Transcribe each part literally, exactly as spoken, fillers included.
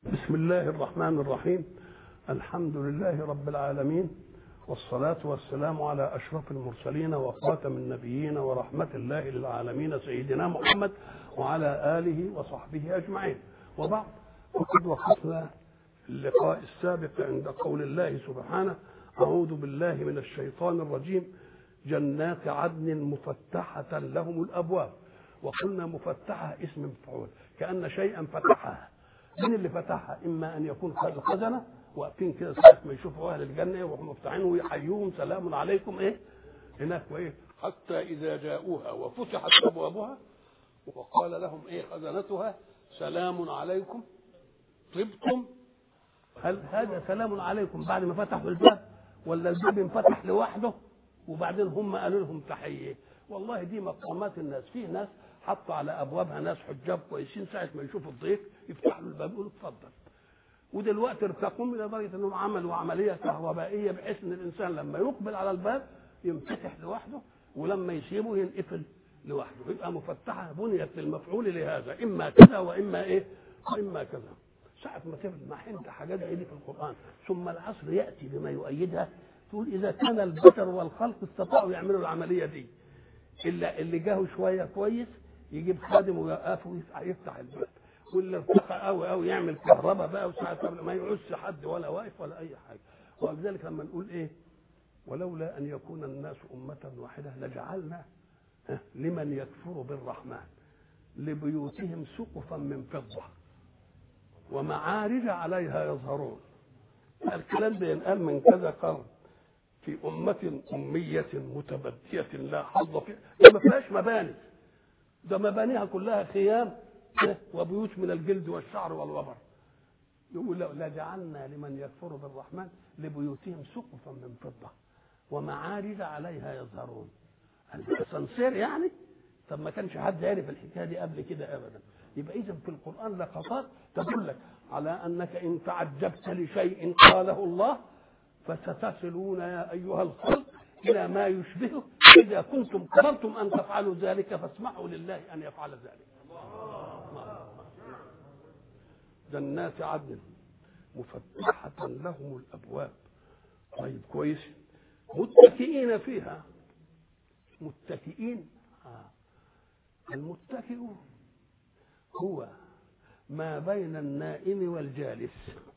بسم الله الرحمن الرحيم. الحمد لله رب العالمين، والصلاة والسلام على أشرف المرسلين وخاتم النبيين ورحمة الله للعالمين سيدنا محمد وعلى آله وصحبه أجمعين. وبعد، وقد وقفنا اللقاء السابق عند قول الله سبحانه: أعوذ بالله من الشيطان الرجيم، جنات عدن مفتحة لهم الأبواب. وقلنا مفتحة اسم مفعول، كأن شيئا فتحها. من اللي فتحها؟ إما أن يكون الخزنة واقفين كده ساعة ما يشوفوا أهل الجنة يروحوا مفتحين ويحيوهم سلام عليكم إيه هناك وإيه، حتى إذا جاءوها وفتحت أبوابها وقال لهم إيه خزنتها سلام عليكم طبتم. هل هذا سلام عليكم بعد ما فتحوا الباب، ولا الباب انفتح لوحده وبعدين هم قالوا لهم تحية؟ والله دي مقامات الناس. فيه ناس حطوا على ابوابها ناس حجاب كويسين، ساعه ما يشوفوا الضيف يفتحوا الباب يقولوا اتفضل. ودلوقتي ارتقوا الى درجه انهم عملوا عمليه كهربائيه بحيث ان الانسان لما يقبل على الباب ينفتح لوحده، ولما يسيبه ينقفل لوحده. يبقى مفتحه بنيت للمفعول لهذا، اما كذا واما ايه واما كذا. ساعه ما تسمع انت حاجات زي دي في القران ثم العصر ياتي بما يؤيدها، تقول اذا كان البشر والخلق استطاعوا يعملوا العمليه دي، الا اللي جاهوا شويه كويس يجيب خادم ويوقفه ويفتح الباب، واللي ارتقى قوي قوي يعمل كهرباء بقى وساعه ما يعوزش حد ولا واقف ولا اي حاجه. ولذلك لما نقول ايه ولولا ان يكون الناس امه واحده لجعلنا لمن يكفر بالرحمن لبيوتهم سقفا من فضه ومعارج عليها يظهرون. الكلام ده ينقال من كذا قرن في أمة أمية متبدية لا حظ فيها، ما فيهاش مباني، ده مبانيها كلها خيام وبيوت من الجلد والشعر والوبر. يقول لا جعلنا لمن يكفر بالرحمن لبيوتهم سقفا من فضة ومعارج عليها يظهرون. الأسانسير يعني؟ طب ما كانش حد يعرف الحكاية دي قبل كده أبدا. يبقى إذن في القرآن لقطات تدلك على أنك إن تعجبت لشيء قاله الله فستصلون يا أيها الخلق إلى ما يشبهه. إذا كنتم قدرتم أن تفعلوا ذلك فاسمحوا لله أن يفعل ذلك. جنات عدن مفتحة لهم الأبواب. طيب كويس. متكئين فيها. متكئين آه. المتكئ هو ما بين النائم والجالس،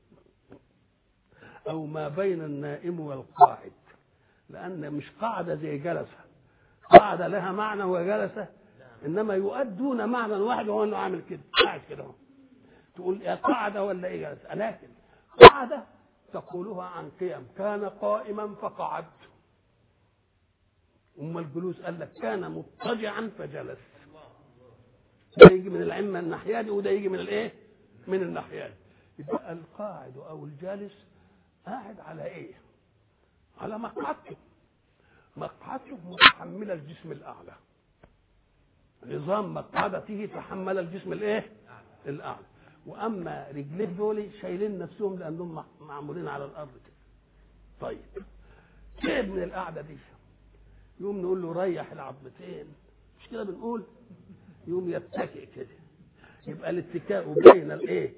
أو ما بين النائم والقاعد، لأن مش قاعدة زي جلسة. قاعدة لها معنى وجلسة، إنما يؤدون معنى واحد وهو إنه عامل كده قاعد كده. تقول يا قاعدة ولا إيه جلسة؟ لكن قاعدة تقولها عن قيم، كان قائما فقعد. أما الجلوس قال لك كان مضطجعا فجلس. ده يجي من العلم الناحية دي وده يجي من الإيه؟ من الناحية دي. يبقى القاعد أو الجالس قاعد على ايه؟ على مقعدته. مقعدته متحمله الجسم الاعلى، نظام مقعدته تحمل الجسم الايه الاعلى. واما رجليه دول شايلين نفسهم لانهم معمولين على الارض كده. طيب تعب من القعده دي، يقوم نقول له ريح العظمتين، مش كده بنقول؟ يقوم يتكئ كده. يبقى الاتكاء بين الايه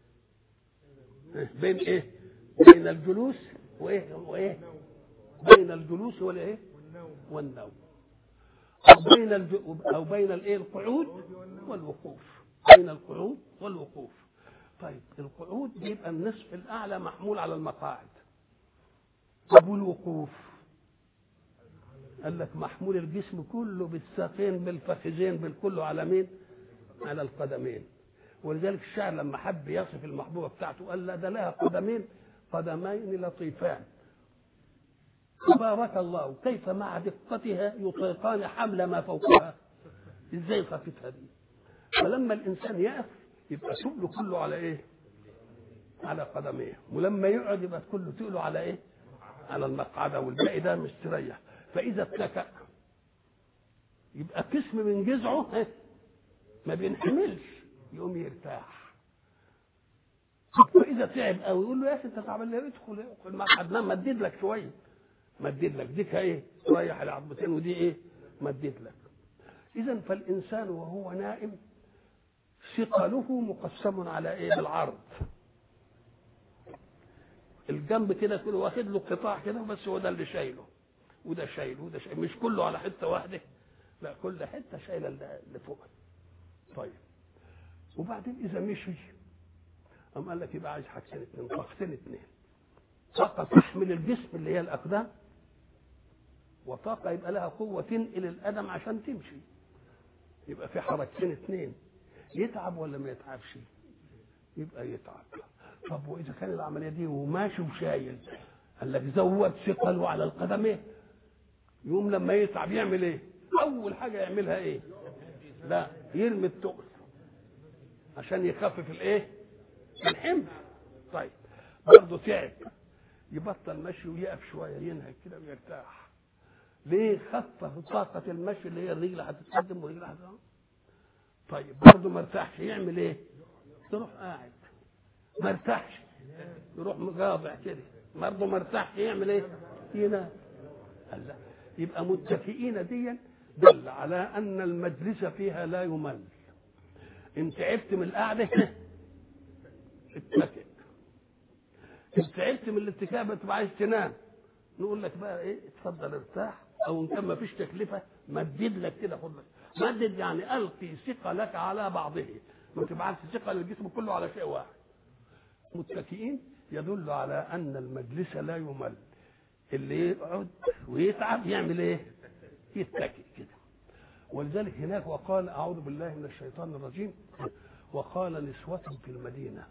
بين ايه بين الجلوس وايه وايه بين الجلوس والايه والنوم، او بين الج... او بين الايه القعود والوقوف. بين القعود والوقوف. طيب القعود بيبقى النصف الاعلى محمول على المقاعد. طب والوقوف؟ قال لك محمول الجسم كله بالساقين بالفخذين بالكله على مين؟ على القدمين. ولذلك الشاعر لما حب يصف المحبوبه بتاعته قال لا ده لها قدمين قدمين لطيفان تبارك الله كيف مع دقتها يطيقان حمل ما فوقها. ازاي خفتها دي؟ فلما الانسان يقف يبقى تقله كله على ايه؟ على قدميه، ولما يقعد يبقى كله تقله على ايه؟ على المقعده، والباقي ده مستريح. فاذا اتكأ يبقى قسم من جذعه ما بينحملش، يقوم يرتاح. فاذا تعب قوي يقول له يا اخي انت تعبان ليه؟ ادخل ادخل المقعد نام مدد لك شويه، مدد لك ديك ايه؟ تريح العظمتين ودي ايه؟ مدد لك. اذا فالانسان وهو نائم ثقله مقسم على ايه؟ بالعرض. الجنب كده كله واخد له قطاع كده بس، هو ده اللي شايله وده شايله وده شايله، مش كله على حته واحده، لا كل حته شايله اللي فوق. طيب وبعدين اذا مشي قام قال لك يبقى عايز حاجتين اثنين، طاقتين اثنين، طاقه تحمل الجسم اللي هي الاقدام، وطاقه يبقى لها قوه تنقل القدم عشان تمشي. يبقى في حركتين اثنين، يتعب ولا ما يتعبش؟ يبقى يتعب. طب واذا كان العمليه دي وماشي وشايل، قال لك زود ثقله على القدمين، يوم لما يتعب يعمل ايه؟ اول حاجه يعملها ايه؟ لا يرمي التقل عشان يخفف الايه؟ الحمل. طيب برضه تعب، يبطل مشي ويقف شويه، ينهك كده ويرتاح. ليه؟ خفف طاقه المشي اللي هي الرجل هتتقدم والرجل هتتقدم. طيب برضه ما ارتاحش، يعمل ايه؟ يروح قاعد. ما ارتاحش يروح مقاطع كده. برضه ما ارتاحش يعمل ايه؟ ينام. هلا يبقى متكئين دي دل على ان المجلس فيها لا يمل. ان تعبت من القعده اتكئ، ان تعبت من الاتكاء بتبقى عايز تنام، نقول لك بقى ايه؟ اتفضل ارتاح، او ان كان ما فيش تكلفه مدد لك كده، خد لك مدد، يعني القي ثقلك على بعضه، ما تبعتش ثقل الجسم كله على شيء واحد. متكئين يدل على ان المجلس لا يمل. اللي يقعد ويتعب يعمل ايه؟ يتكئ كده. ولذلك هناك وقال اعوذ بالله من الشيطان الرجيم، وقال نسوة في المدينة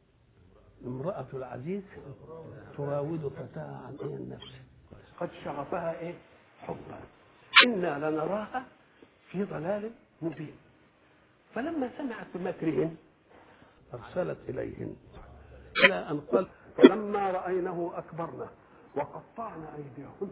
امرأة العزيز تراود فتاها عن ايه النفس قد شغفها ايه؟ حبا إنا لنراها في ضلال مبين. فلما سمعت بمكرهن أرسلت إليهن إلى أن قال فلما رأينه أكبرنا وقطعنا أيديهن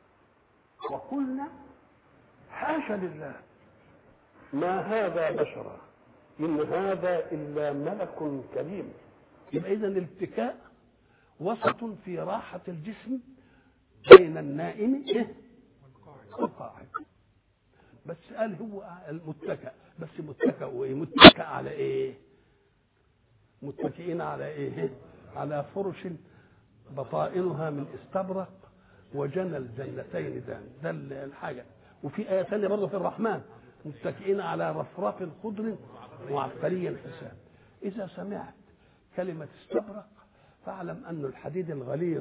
وقلنا حاشا لله ما هذا بشرا إن هذا إلا ملك كريم. يبقى إذن الاتكاء وسط في راحة الجسم بين النائم والقاعد. بس قال هو المتكأ، بس متكأ وإيه؟ متكأ على إيه؟ متكئين على إيه؟ على فرش بطائنها من استبرق وجنى الجنتين دان. ده الحاجة. وفي آية ثانية برضه في الرحمن متكئين على رفرف خضر وعبقري حسان. إذا سمعت كلمة استبرق فاعلم أن الحديد الغليظ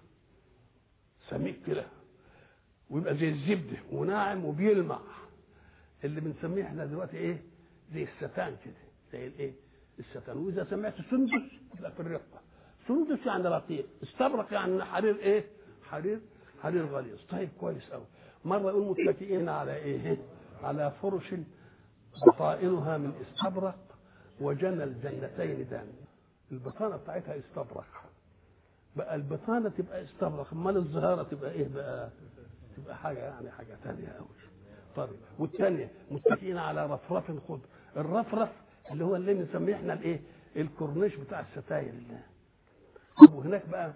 سميك كده ويبقى زي الزبدة وناعم وبيلمع، اللي بنسميه احنا دلوقتي ايه؟ زي الستان كده، زي الايه؟ الستان. واذا سمعت سندس يبقى في الرقه. سندس يعني رقيق، استبرق يعني حرير ايه؟ حرير حرير غليظ. طيب كويس قوي. مره يقول متكئين على ايه؟ على فرش بطائنها من استبرق وجنى الجنتين دان. البطانه بتاعتها استبرق، بقى البطانه تبقى استبرق، امال الزهاره تبقى ايه بقى؟ تبقى حاجه يعني حاجه ثانيه قوي. طيب والثانيه متكئين على رفرف خضر. الرفرف اللي هو اللي بنسميه احنا الايه؟ الكورنيش بتاع الستاير. وهناك بقى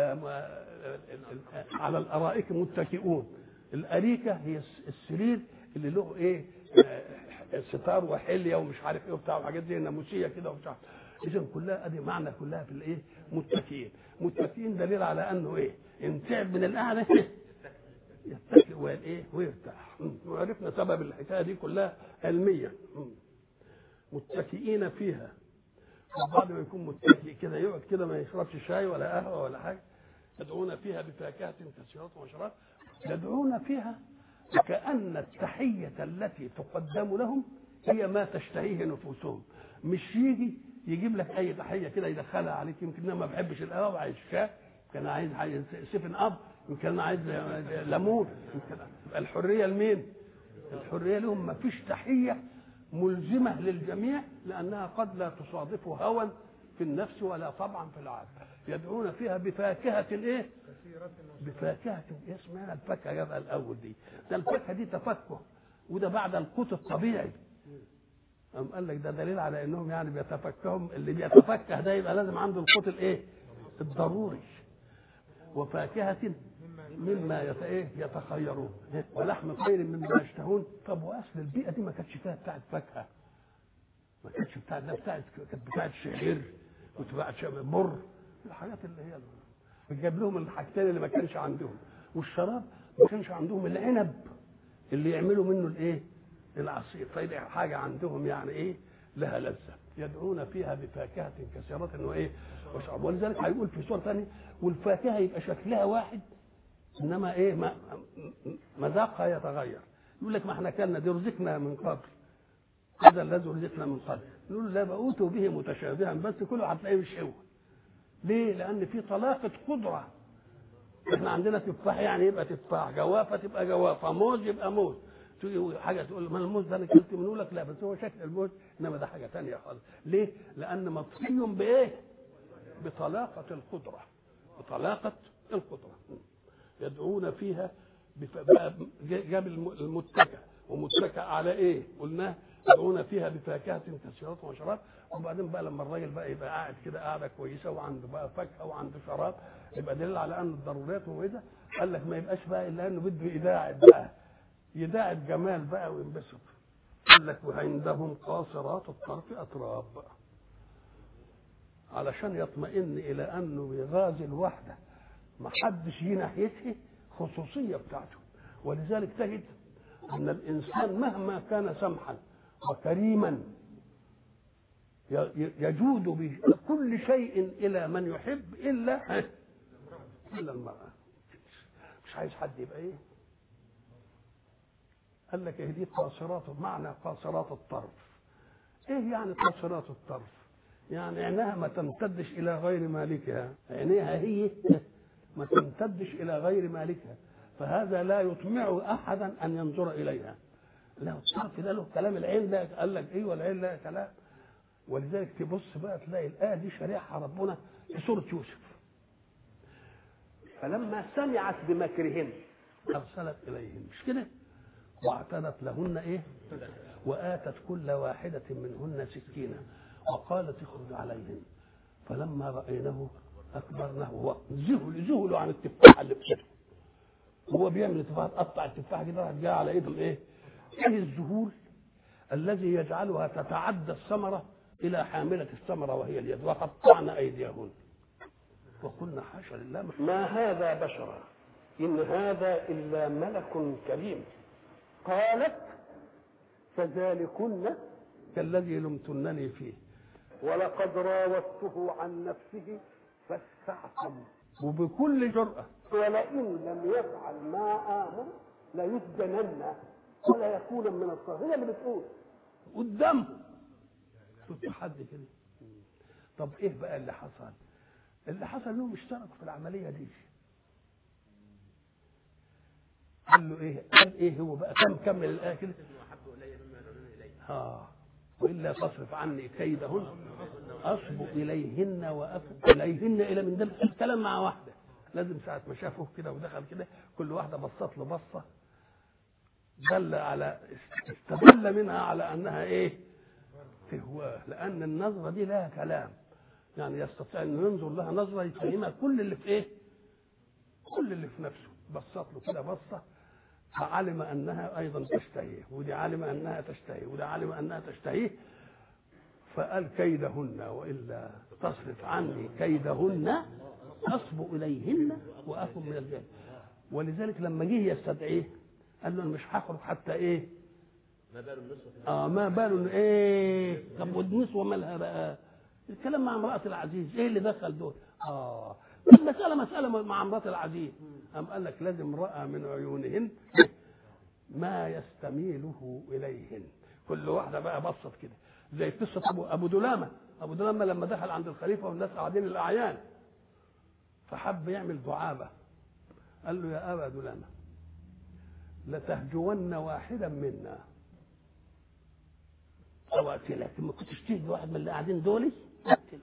على الارائك متكئون. الاريكه هي السرير اللي له ايه؟ ستار وحليه ومش عارف ايه وبتاع وحاجات زي ناموسيه كده وبتاع. اذا كلها ادي معنى كلها في الايه؟ متكئين. متكئين دليل على انه ايه؟ ان تعب من القعده يتكئ وايه؟ ويرتاح. وعرفنا سبب الحكايه دي كلها علميه. متكئين فيها. بعد ما يكون متكئ كده يقعد كده ما يشربش شاي ولا قهوه ولا حاجه. يدعون فيها بفاكهه كثيره ومشروبات. يدعون فيها كأن التحيه التي تقدم لهم هي ما تشتهيه نفوسهم. مش يجي يجيب لك اي تحيه كده يدخلها عليك، يمكن انا ما بحبش القهوه وعايز شاي، كان عايز عايز سيفن اب، يمكن انا عايز ليمون. الحريه لمين؟ الحريه لهم. ما فيش تحيه ملزمه للجميع لانها قد لا تصادف هوى في النفس ولا طبعا في العقل. يدعون فيها بفاكهه ايه؟ بفاكهه اسمها الفاكهه يبقى الاول دي. ده الفاكهه دي تفكه، وده بعد القوت الطبيعي. أم قال لك ده دليل على انهم يعني بيتفكهم. اللي بيتفكه ده يبقى لازم عنده القوت الايه؟ الضروري. وفاكهه مما يتخيرون ولحم طير مما يشتهون. طب واصل البيئه دي ما كانتش فيها بتاعت فاكهه، ما كانتش بتاعت بتاعت كانت بتاعت شعير وتباعت مر، الحاجات اللي هي جاب لهم الحاجتين اللي ما كانش عندهم، والشراب ما كانش عندهم العنب اللي يعملوا منه الايه العصير، فدي حاجه عندهم يعني ايه لها لذه. يدعون فيها بفاكهه كثيره وايه وشراب. ولذلك هيقول في سوره ثانيه والفاكهه يبقى شكلها واحد انما ايه ما مذاقها يتغير. يقول لك ما احنا كنا دي رزقنا من قبل، هذا الذي رزقنا من قبل. نقول لا بأوتوا به متشابها بس كله هتلاقيه مش هو. ليه؟ لأن في طلاقة قدرة. احنا عندنا تفاح يعني يبقى تفاح، جوافة تبقى جوافة، موز يبقى موز. تيجي حاجة تقول ما الموز ده انا كلت منه، لك لا بس هو شكل الموز انما ده حاجة ثانية خالص. ليه؟ لأن مطفي بإيه؟ بطلاقة القدرة. بطلاقة القدرة. يدعون فيها بف... جاب المتكئ ومتكئ على ايه؟ قلنا يدعون فيها بفاكهة كثيرة وشراب. وبعدين بقى لما الراجل بقى يبقى قاعد كده قاعده كويسه وعنده بقى فاكهه وعنده شراب يبقى دليل على ان الضروريات وكده. قال لك ما يبقاش بقى الا انه بده يداعب بقى يداعب جمال بقى وينبسط. قال لك وعندهم قاصرات الطرف اتراب بقى علشان يطمئن الى انه بيغازي الوحده ما حدش يجي ناحيته خصوصيه بتاعته. ولذلك تجد ان الانسان مهما كان سمحا وكريما يجود بكل شيء الى من يحب الا الا المراه. مش عايز حد يبقى ايه. قال لك ايه دي قاصرات، معنى قاصرات الطرف. ايه يعني قاصرات الطرف؟ يعني عينها ما تمتدش الى غير مالكها، عينيها هي ما تمتدش الى غير مالكها، فهذا لا يطمع احدا ان ينظر اليها. لا الطرف ده له كلام، العين ده قال لك ايه والعين لا كلام. ولذلك تبص بقى تلاقي الآية دي شريحها ربنا في سورة يوسف. فلما سمعت بمكرهن أرسلت إليهن، مش كده؟ واعتدت لهن إيه؟ وآتت كل واحدة منهن سكينة وقالت اخرج عليهن فلما رأينه أكبرنه ذهلوا ذهلوا عن التفاحة اللي بكده. هو بيعمل التفاحة تقطع التفاحة كده جاء على إيدهم إيه؟ إيه الذهول الذي يجعلها تتعدى الثمرة إلى حاملة الثمرة وهي اليد وقطعن أيديهن وقلنا حاشا لله ما هذا بشرا إن هذا إلا ملك كريم. قالت فذلكن كالذي لمتنني فيه ولقد راودته عن نفسه فاستعصم وبكل جرأة ولئن لم يفعل ما آمر ليسجنن ولا يكون من الصاغرين. هي اللي بتقول قدامه شوف حد كده. طب ايه بقى اللي حصل؟ اللي حصل انهم اشتركوا في العمليه دي. قال له ايه؟ قال ايه هو بقى؟ كم كمل الايه كده. اه والا تصرف عني كيدهن اصب اليهن واكف اليهن الى من ده الكلام مع واحده. لازم ساعه ما شافوه كده ودخل كده كل واحده بصت له بصه دل على استدل منها على انها ايه؟ فهواه. لان النظره دي لها كلام يعني يستطيع انه ينظر لها نظره يفهمها كل اللي في ايه؟ كل اللي في نفسه. بصت له كده بصه فعلم انها ايضا تشتهيه ودي علم انها تشتهيه ودي علم انها تشتهيه فقال كيدهن والا تصرف عني كيدهن اصب اليهن واكن من الجاهلين. ولذلك لما جه يستدعيه قال له انا مش هخرج حتى ايه؟ ما بال النسوة اه ما بال ايه؟ طب والنسوة مالها بقى؟ الكلام مع امرأة العزيز ايه اللي دخل دول؟ اه المسألة مسألة مع امرأة العزيز. قام قال لك لازم رأى من عيونهن ما يستميله اليهن. كل واحدة بقى بصت كده زي قصة ابو ابو دلامة. ابو دلامة لما دخل عند الخليفة والناس قاعدين الاعيان فحب يعمل دعابة. قال له يا ابا دلامة لتهجون واحدا منا او اقتلك. ما كنتش تهجي واحد من اللي قاعدين دول اقتلك.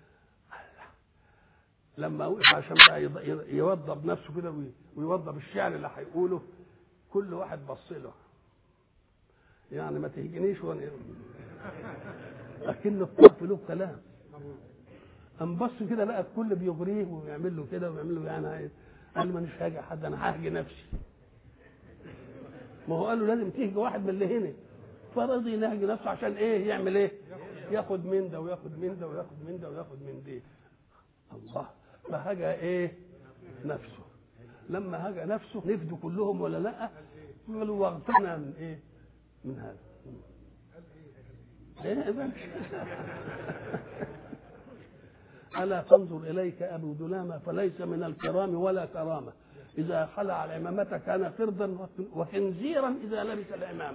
لما وقف عشان بقى يوضب نفسه كده ويوضب الشعر اللي هيقوله كل واحد بص له يعني ما تهجنيش وانا لكن الطرف له كلام. قام بص كده لقى الكل بيغريه ويعمل له كده ويعمل له يعني قال مانيش هاجي حد انا هاجي نفسي. ما هو قال له لازم تهجي واحد من اللي هنا فرضي ينهج نفسه عشان ايه؟ يعمل ايه؟ ياخد من ده وياخد من ده وياخد من ده وياخد من دي. الله فهجا ايه؟ نفسه. لما هاجى نفسه نفدوا كلهم ولا لا؟ قالوا واغتنى من ايه؟ من هذا. ايه ألا تنظر إليك أبو دلامة فليس من الكرام ولا كرامة، إذا خلع العمامة كان قردا وخنزيرا إذا لبس العمامة.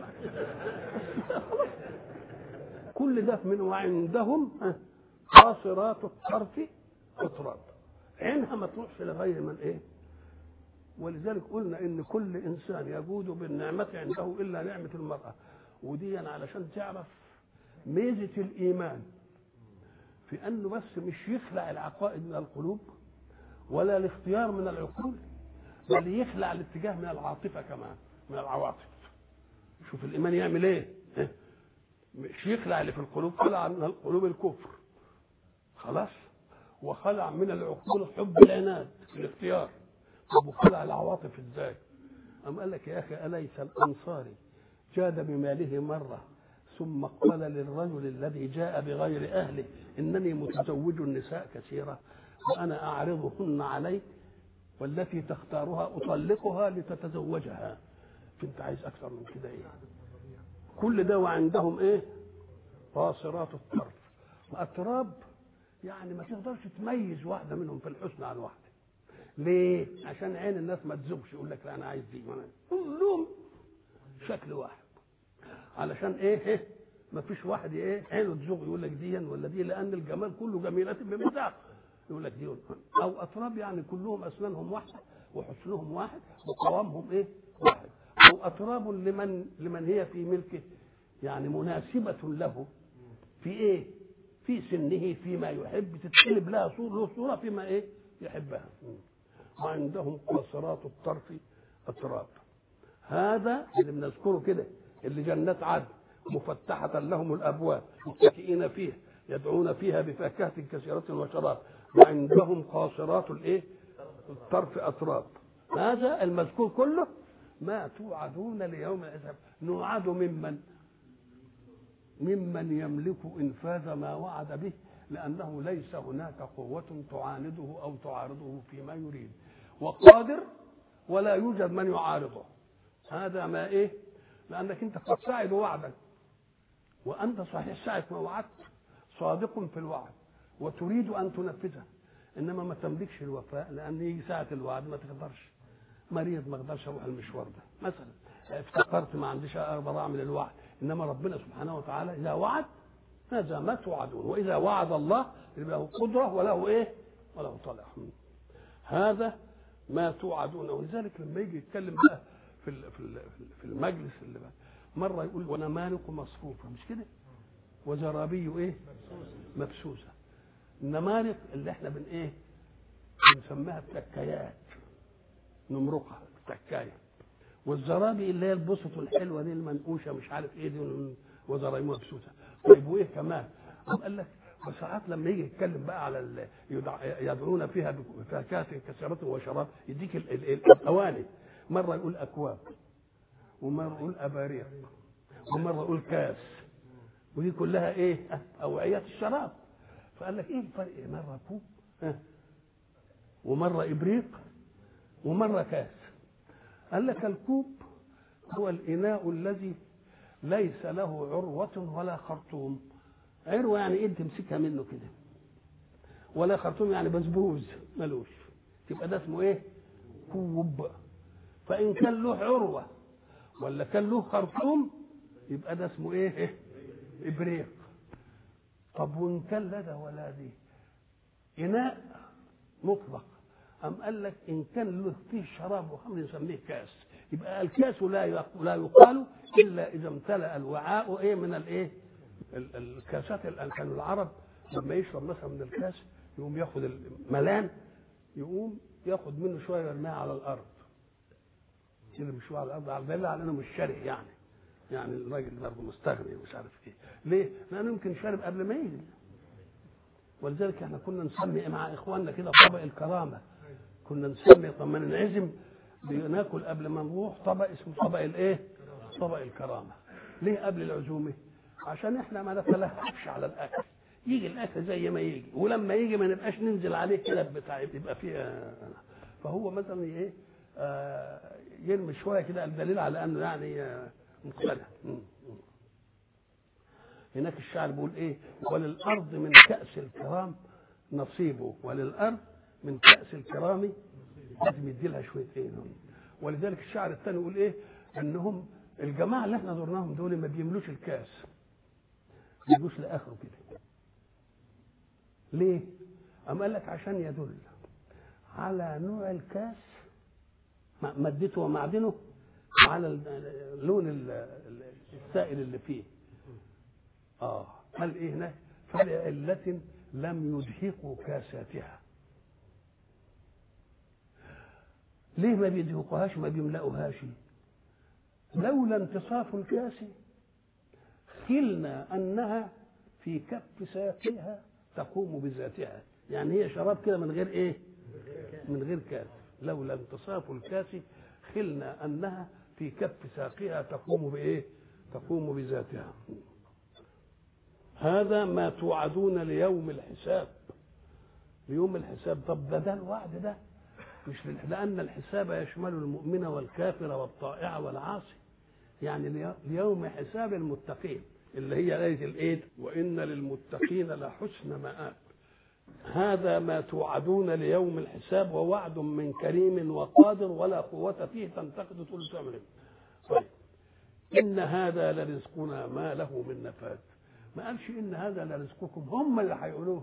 كل ده من وعندهم قاصرات الطرف أتراب، عينها ما تروحش لغير من إيه. ولذلك قلنا إن كل إنسان يجود بالنعمة عنده إلا نعمة المرأة، ودي علشان تعرف ميزة الإيمان في أنه بس مش يخلع العقائد من القلوب ولا الاختيار من العقول، بل يخلع الاتجاه من العاطفة كمان، من العواطف. شوف الإيمان يعمل إيه؟ مش يخلع اللي في القلوب، خلع من القلوب الكفر خلاص، وخلع من العقول حب العناد في الاختيار. طب وخلع العواطف ازاي؟ أم قال لك يا أخي أليس الأنصاري جاد بماله مرة ثم قال للرجل الذي جاء بغير أهله إنني متزوج النساء كثيرة وأنا أعرضهن عليك والتي تختارها أطلقها لتتزوجها، فأنت عايز أكثر من كده إيه؟ كل ده وعندهم إيه؟ قاصرات الطرف وأتراب، يعني ما تقدرش تميز واحدة منهم في الحسن عن واحدة. ليه؟ عشان عين الناس ما تزوجش يقول لك لا أنا عايز دي، كلهم شكل واحد. علشان ايه ايه ما فيش واحد ايه عينه تزوغ يقول لك دي ولا دي، لان الجمال كله جميلات بمذاق يقول لك دي. او اطراب يعني كلهم اسنانهم واحده وحسنهم واحد وقوامهم ايه واحد. او اطراب لمن لمن هي في ملكه، يعني مناسبه له في ايه في سنه فيما يحب، تتقلب لها صوره له صوره فيما ايه يحبها. وعندهم قاصرات الطرف اطراب. هذا اللي بنذكره كده، اللي جنات عدن مفتحة لهم الأبواب متكئين فيها يدعون فيها بفاكهة كثيرة وشراب وعندهم قاصرات الايه الطرف أتراب. هذا المذكور كله ما توعدون ليوم الحساب. نوعد ممن ممن يملك إنفاذ ما وعد به، لأنه ليس هناك قوة تعانده أو تعارضه فيما يريد، وقادر ولا يوجد من يعارضه. هذا ما ايه؟ لانك انت قد ساعد وعدك، وانت صحيح ساعه ما وعدت صادق في الوعد وتريد ان تنفذه، انما ما تملكش الوفاء، لان يجي ساعه الوعد ما تقدرش. مريض ما اقدرش اروح المشوار ده مثلا، افتكرت ما عنديش اقدر اعمل الوعد، انما ربنا سبحانه وتعالى اذا وعد هذا ما توعدون، واذا وعد الله له قدره وله ايه وله طلع. هذا ما توعدون. ولذلك لما يجي يتكلم بقى في في المجلس اللي بقى مره يقول ونمارق مصفوفه، مش كده؟ وزرابي ايه مبسوسه. النمارق اللي احنا بن ايه بنسميها التكايات، نمرقها التكايه. والزرابي اللي هي البسط الحلوه دي المنقوشه مش عارف ايه دي، وزرابي مبسوسه. طيب وايه كمان؟ قال لك وساعات لما يجي يتكلم بقى على يدعون فيها بفاكهة كثيرة وشراب، يديك الاواني، مره يقول اكواب ومره يقول اباريق ومره يقول كاس، ودي كلها ايه اوعيات الشراب. فقال لك ايه الفرق؟ مره كوب ومره ابريق ومره كاس. قال لك الكوب هو الاناء الذي ليس له عروه ولا خرطوم. عروه يعني ايه تمسكها منه كده، ولا خرطوم يعني بزبوز ملوش، يبقى ده اسمه ايه كوب. فان كان له عروه ولا كان له خرطوم يبقى ده اسمه ايه ابريق. طب وان كان لا ده ولا دي، اناء مطلق، ام قال لك ان كان له فيه شراب وخمر نسميه كاس. يبقى الكاس لا لا يقال الا اذا امتلأ الوعاء ايه من الايه الكاسات. الان كانوا العرب لما يشرب مثلا من الكاس يقوم ياخد الملان، يقوم ياخد منه شويه يرميها على الارض، يرمي شويه على الارض على بالله على انه مش شارح، يعني يعني الراجل برضه مستغني ومش عارف ايه. ليه؟ لانه يمكن شارب قبل ما يجي. ولذلك احنا كنا نسمي مع اخواننا كده طبق الكرامه، كنا نسمي لما ننعزم بناكل قبل ما نروح طبق اسمه طبق الايه؟ طبق الكرامه. ليه قبل العزومه؟ عشان احنا ما نتلهفش على الاكل، يجي الاكل زي ما يجي، ولما يجي ما نبقاش ننزل عليه كده بتاع يبقى فيه. فهو مثلا ايه آه يرمي شويه كده الدليل على انه يعني آه مقتنع. هناك الشاعر بيقول ايه؟ وللارض من كأس الكرام نصيبه، وللارض من كأس الكرام لازم يدي لها شويه ايه. ولذلك الشاعر الثاني يقول ايه؟ انهم الجماعه اللي احنا زرناهم دول ما بيملوش الكاس، ما بيجوش لاخره كده. ليه؟ أم قال لك عشان يدل على نوع الكاس مادته ومعدنه وعلى اللون السائل اللي فيه. اه قال ايه هنا؟ فلعلة لم يدهقوا كاساتها. ليه ما بيدهقوهاش ما بيملأوهاش؟ لولا انتصاف الكاس خلنا انها في كف ساقيها تقوم بذاتها. يعني هي شراب كده من غير ايه؟ من غير كاس. لولا انتصاف الكاس خلنا انها في كف ساقيها تقوم بايه؟ تقوم بذاتها. هذا ما توعدون ليوم الحساب. ليوم الحساب. طب ده ده الوعد ده مش لان الحساب يشمل المؤمن والكافر والطائع والعاصي. يعني ليوم حساب المتقين اللي هي آية الإيد وإن للمتقين لحسن مآب. هذا ما توعدون ليوم الحساب ووعد من كريم وقادر ولا قوة فيه تنتقد طول تعمل. طيب إن هذا لرزقنا ما له من نفاد. ما قالش إن هذا لرزقكم، هم اللي هيقولوه،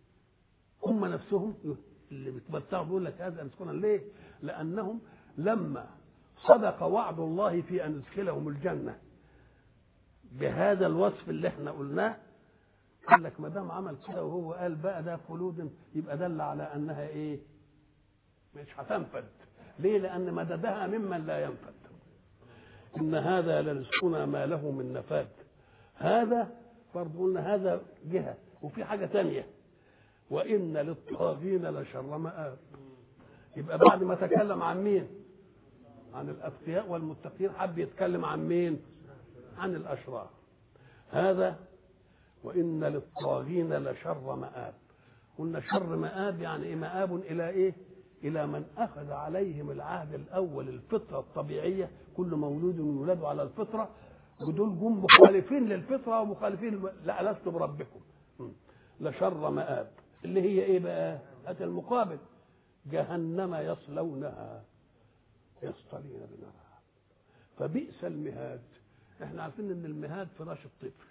هم نفسهم اللي بيتمتعوا بيقول لك هذا رزقنا. ليه؟ لأنهم لما صدق وعد الله في أن يدخلهم الجنة بهذا الوصف اللي احنا قلناه، قال لك ما دام عمل كده وهو قال بقى ده خلود يبقى دل على انها ايه؟ مش هتنفد. ليه؟ لان مددها ممن لا ينفد. ان هذا لرزقنا ما له من نفاد. هذا برضه قلنا هذا جهه، وفي حاجه ثانيه وان للطاغين لشر مآب. يبقى بعد ما تكلم عن مين؟ عن الاتقياء والمتقين، حب يتكلم عن مين؟ عن الاشرار. هذا وإن للطاغين لشر مآب. قلنا شر مآب يعني إيه؟ مآب إلى إيه؟ إلى من أخذ عليهم العهد الأول الفطرة الطبيعية. كل مولود يولد على الفطرة، ودول جم مخالفين للفطرة ومخالفين لا لست بربكم. لشر مآب اللي هي إيه بقى؟ هذا المقابل جهنم يصلونها يصطلين بنارها فبئس المهاد. احنا عارفين ان المهاد فراش الطفل،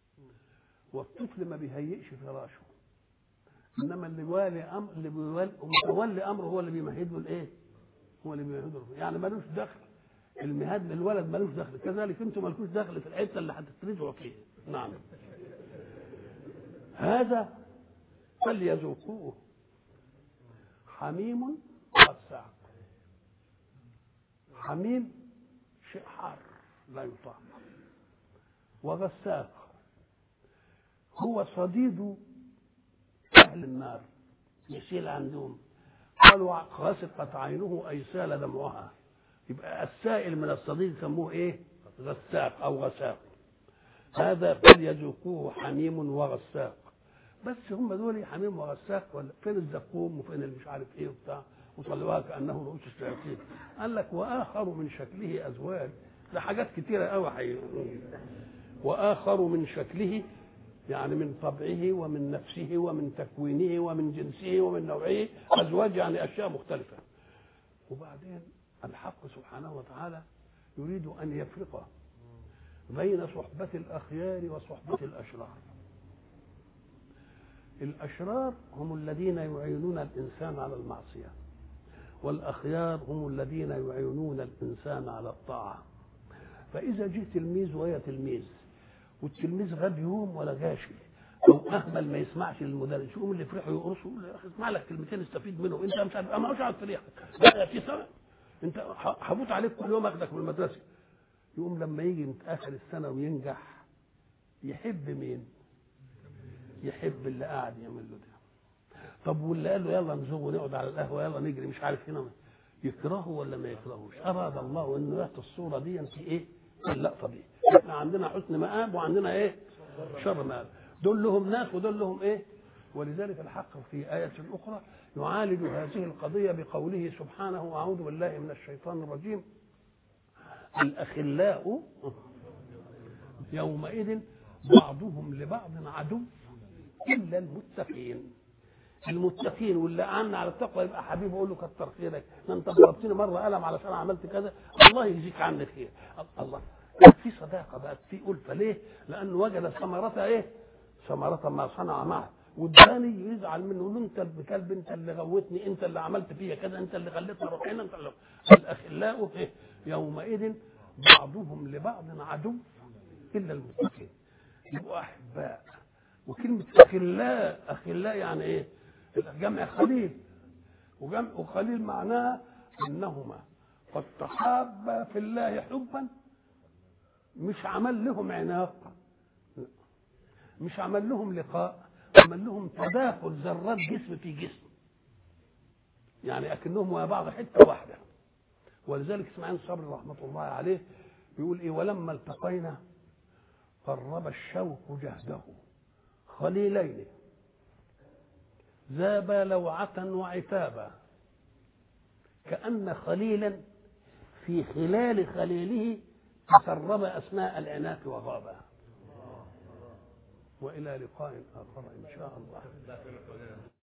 والطفل ما بيهيئش فراشه، انما اللي والي امر اللي متولي امره هو اللي بيمهد له الايه؟ هو اللي بيمهد له، يعني ملوش دخل. المهاد للولد ملوش دخل، كذلك انتم مالكوش دخل في الحته اللي هتترجعوا فيها. نعم. هذا فليذوقوه حميم وغساق. حميم شيء حار لا يطاق، وغساق هو صديد أهل النار يسيل عندهم. قالوا غسقت عينه أي سال دمعها. يبقى السائل من الصديد يسموه إيه؟ غساق أو غساق. هذا فليذوقوه حميم وغساق. بس هم دول حميم وغساق ولا فين الزقوم وفين المش عارف إيه وبتاع وطلعوها كأنه رؤوس الشياطين. قال لك وآخر من شكله أزواج. ده حاجات كتيرة قوي حقيقة. وآخر من شكله يعني من طبعه ومن نفسه ومن تكوينه ومن جنسه ومن نوعه أزواج، يعني أشياء مختلفة. وبعدين الحق سبحانه وتعالى يريد أن يفرق بين صحبة الأخيار وصحبة الأشرار. الأشرار هم الذين يعينون الإنسان على المعصية، والأخيار هم الذين يعينون الإنسان على الطاعة. فإذا جه تلميذ وهي تلميذ والتلميذ غاب يوم ولا جاشي او اهمل ما يسمعش للمدرس، يقوم اللي يفرحوا يقرصوا يا اخي اسمع لك كلمتين استفيد منهم. انت مش عارف ما هوش عارف تريحك لا في سنه انت حبوط عليك كل يوم اخدك من المدرسه. يقوم لما يجي من اخر السنه وينجح يحب مين؟ يحب اللي قاعد يعمل له ده. طب واللي قال له يلا نزوغ ونقعد على القهوه يلا نجري مش عارف هنا يكرهه ولا ما يكرهوش؟ اراد الله انه يعطي الصوره دي في ايه؟ اللقطه دي. احنا عندنا حسن مآب وعندنا ايه؟ شر مآب. دول لهم ناس ودول لهم ايه؟ ولذلك الحق في آية أخرى يعالج هذه القضية بقوله سبحانه أعوذ بالله من الشيطان الرجيم الأخلاء يومئذ بعضهم لبعض عدو إلا المتقين. المتقين واللي أعنا على التقوى يبقى حبيبي أقول له كتر خيرك، أنت ضربتني مرة قلم علشان عملت كذا، الله يجزيك عني خير. الله في صداقة بقت في ألفة. ليه؟ لأنه وجد ثمرتها إيه؟ ثمرة ما صنع معه. والثاني يزعل منه يقول له انت بكلب، انت اللي غوتني، انت اللي عملت فيا كذا، انت اللي خليتني اروح هنا، انت اللي. الاخلاء إيه؟ يومئذ بعضهم لبعض عدو الا المتقين. يبقوا احباء. وكلمه اخلاء، اخلاء يعني ايه؟ جمع خليل، وجمع خليل معناه انهما قد تحابا في الله حبا، مش عمل لهم عناق، مش عمل لهم لقاء، عمل لهم تداخل ذرات جسم في جسم، يعني اكنهم ويا بعض حته واحده. ولذلك اسماعيل الصبري رحمه الله عليه بيقول ايه؟ ولما التقينا قرب الشوق جهده خليلين ذابا لوعة وعتابا، كأن خليلا في خلال خليله تسرب أثناء العناق وغابا. وإلى لقاء آخر إن شاء الله.